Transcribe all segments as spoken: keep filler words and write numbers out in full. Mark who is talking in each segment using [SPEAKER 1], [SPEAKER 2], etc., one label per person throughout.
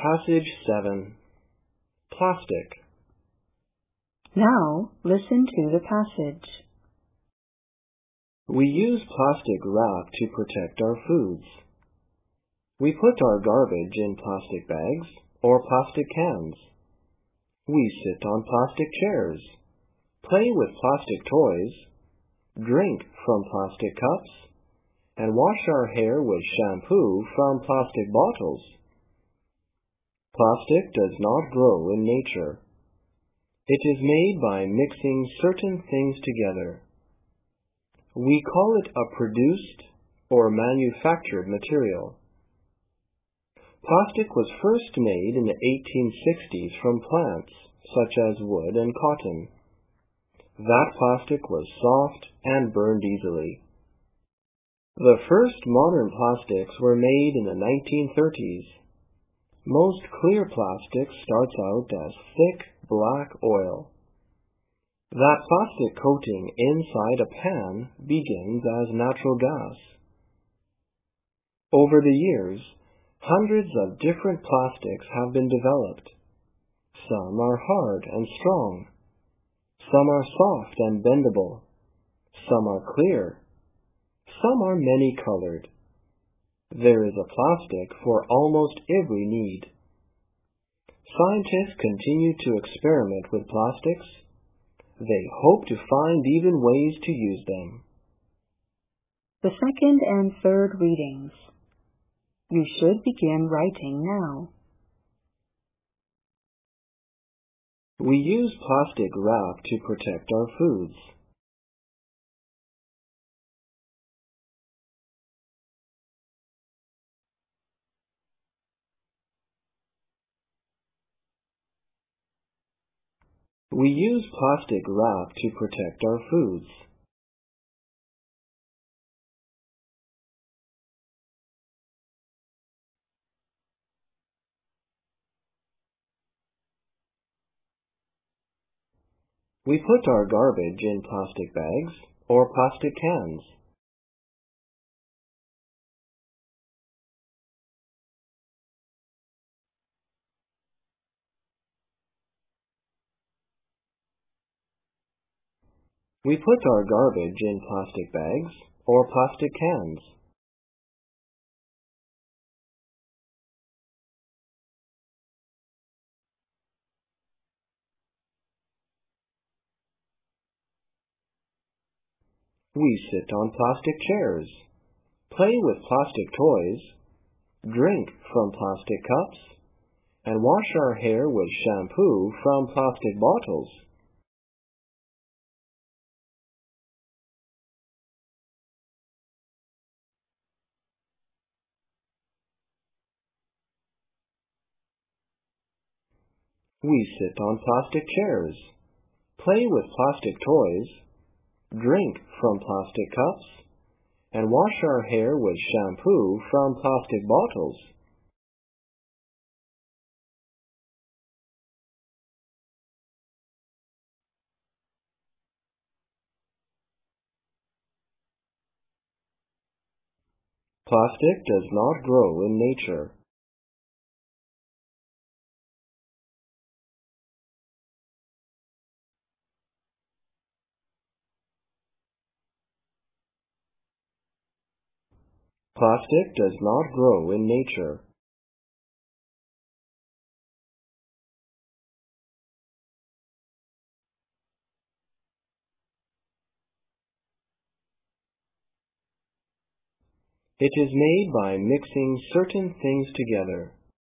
[SPEAKER 1] Passage seven. Plastic.
[SPEAKER 2] Now listen to the passage.
[SPEAKER 1] We use plastic wrap to protect our foods. We put our garbage in plastic bags or plastic cans. We sit on plastic chairs, play with plastic toys, drink from plastic cups, and wash our hair with shampoo from plastic bottles. Plastic does not grow in nature. It is made by mixing certain things together. We call it a produced or manufactured material. Plastic was first made in the eighteen sixties from plants such as wood and cotton. That plastic was soft and burned easily. The first modern plastics were made in the nineteen thirties. Most clear plastic starts out as thick black oil. That plastic coating inside a pan begins as natural gas. Over the years, hundreds of different plastics have been developed. Some are hard and strong. Some are soft and bendable. Some are clear. Some are many-colored. There is a plastic for almost every need. Scientists continue to experiment with plastics. They hope to find even ways to use them.
[SPEAKER 2] The second and third readings. You should begin writing now.
[SPEAKER 1] We use plastic wrap to protect our foods. We use plastic wrap to protect our foods. We put our garbage in plastic bags or plastic cans. We put our garbage in plastic bags or plastic cans. We sit on plastic chairs, play with plastic toys, drink from plastic cups, and wash our hair with shampoo from plastic bottles. We sit on plastic chairs, play with plastic toys, drink from plastic cups, and wash our hair with shampoo from plastic bottles. Plastic does not grow in nature. Plastic does not grow in nature. It is made by mixing certain things together.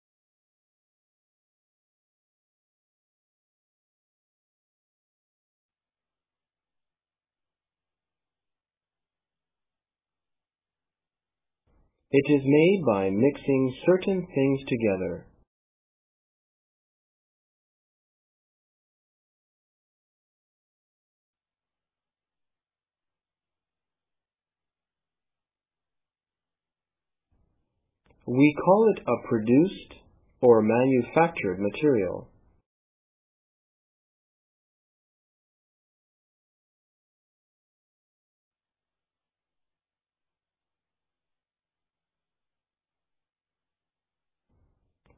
[SPEAKER 1] It is made by mixing certain things together. We call it a produced or manufactured material.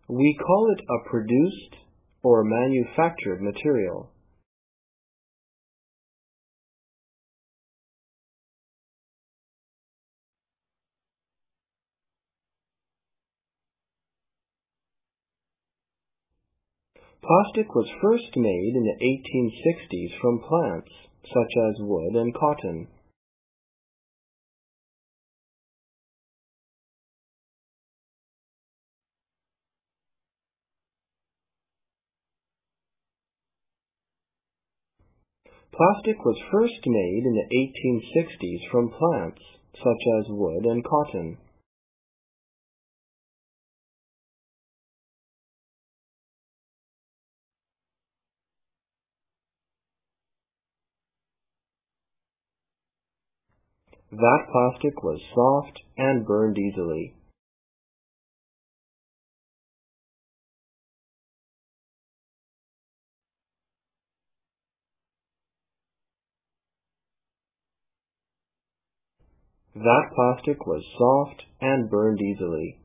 [SPEAKER 1] We call it a produced or manufactured material. Plastic was first made in the eighteen sixties from plants, such as wood and cotton. Plastic was first made in the eighteen sixties from plants, such as wood and cotton. That plastic was soft and burned easily. That plastic was soft and burned easily.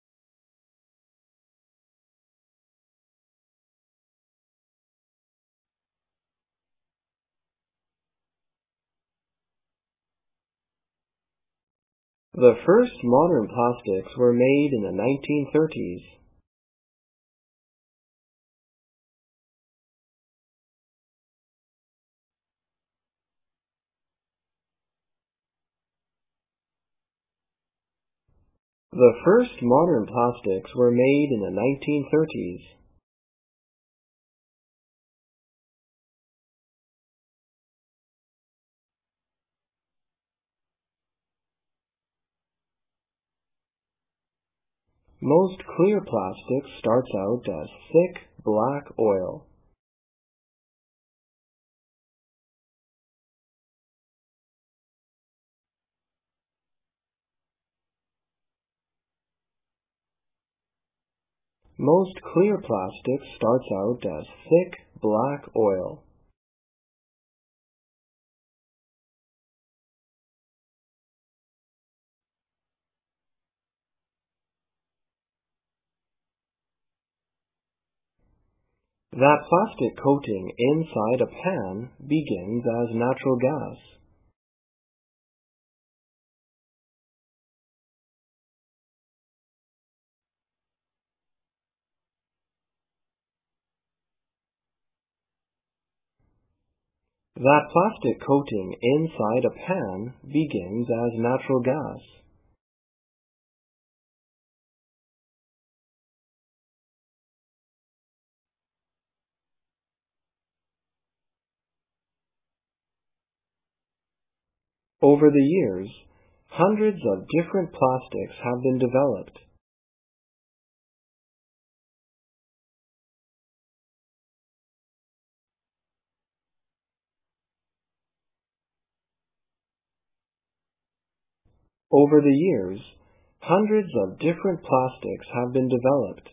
[SPEAKER 1] The first modern plastics were made in the nineteen thirties. The first modern plastics were made in the nineteen thirties. Most clear plastic starts out as thick black oil. Most clear plastic starts out as thick black oil. That plastic coating inside a pan begins as natural gas. That plastic coating inside a pan begins as natural gas. Over the years, hundreds of different plastics have been developed. Over the years, hundreds of different plastics have been developed.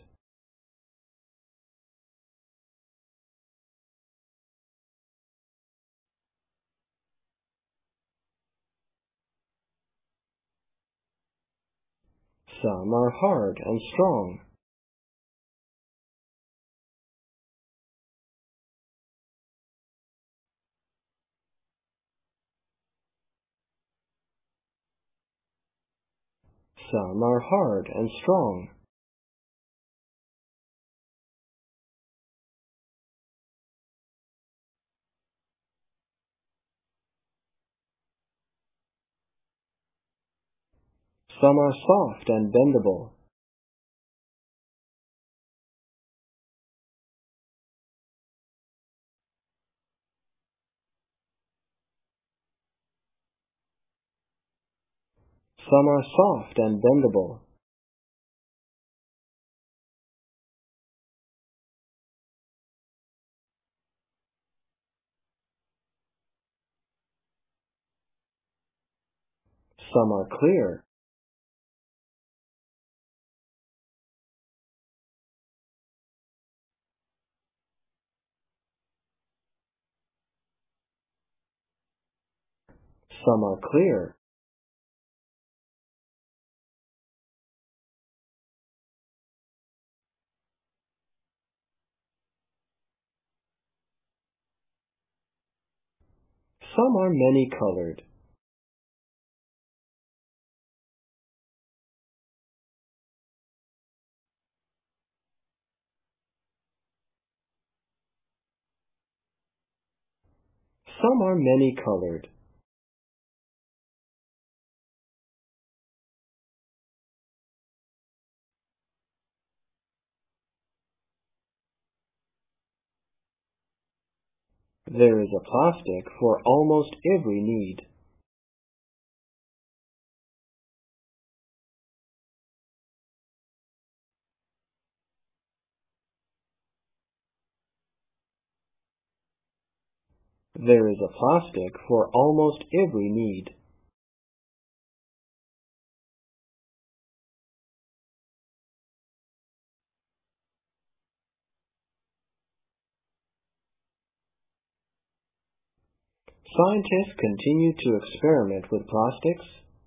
[SPEAKER 1] Some are hard and strong. Some are hard and strong. Some are soft and bendable. Some are soft and bendable. Some are clear. Some are clear. Some are many-colored. Some are many-colored. There is a plastic for almost every need. There is a plastic for almost every need. Scientists continue to experiment with plastics.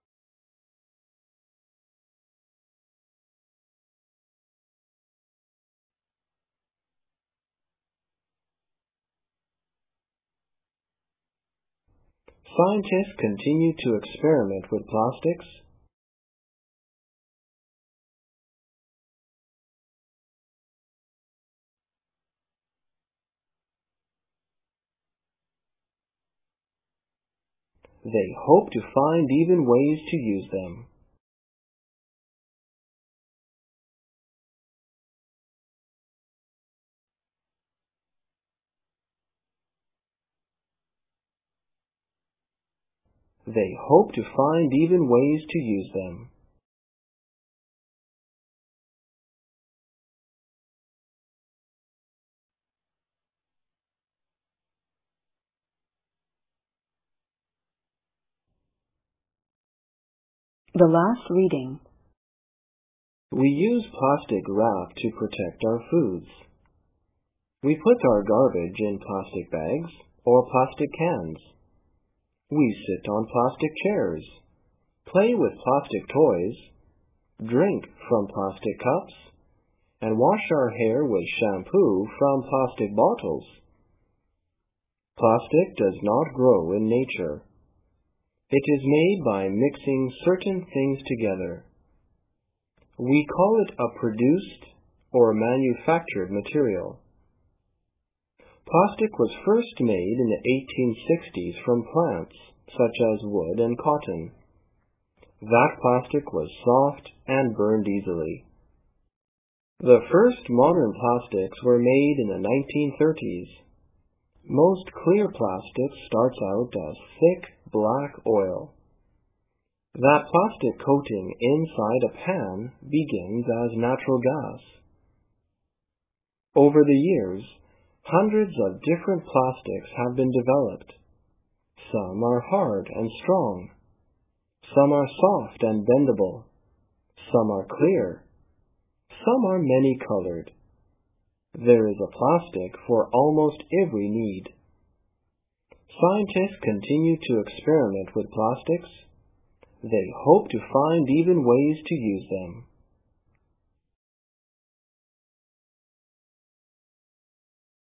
[SPEAKER 1] Scientists continue to experiment with plastics. They hope to find even ways to use them. They hope to find even ways to use them.
[SPEAKER 2] The last reading.
[SPEAKER 1] We use plastic wrap to protect our foods. We put our garbage in plastic bags or plastic cans. We sit on plastic chairs, play with plastic toys, drink from plastic cups, and wash our hair with shampoo from plastic bottles. Plastic does not grow in nature. It is made by mixing certain things together. We call it a produced or manufactured material. Plastic was first made in the eighteen sixties from plants such as wood and cotton. That plastic was soft and burned easily. The first modern plastics were made in the nineteen thirties. Most clear plastic starts out as thick black oil. That plastic coating inside a pan begins as natural gas. Over the years, hundreds of different plastics have been developed. Some are hard and strong. Some are soft and bendable. Some are clear. Some are many-colored. There is a plastic for almost every need. Scientists continue to experiment with plastics. They hope to find even ways to use them.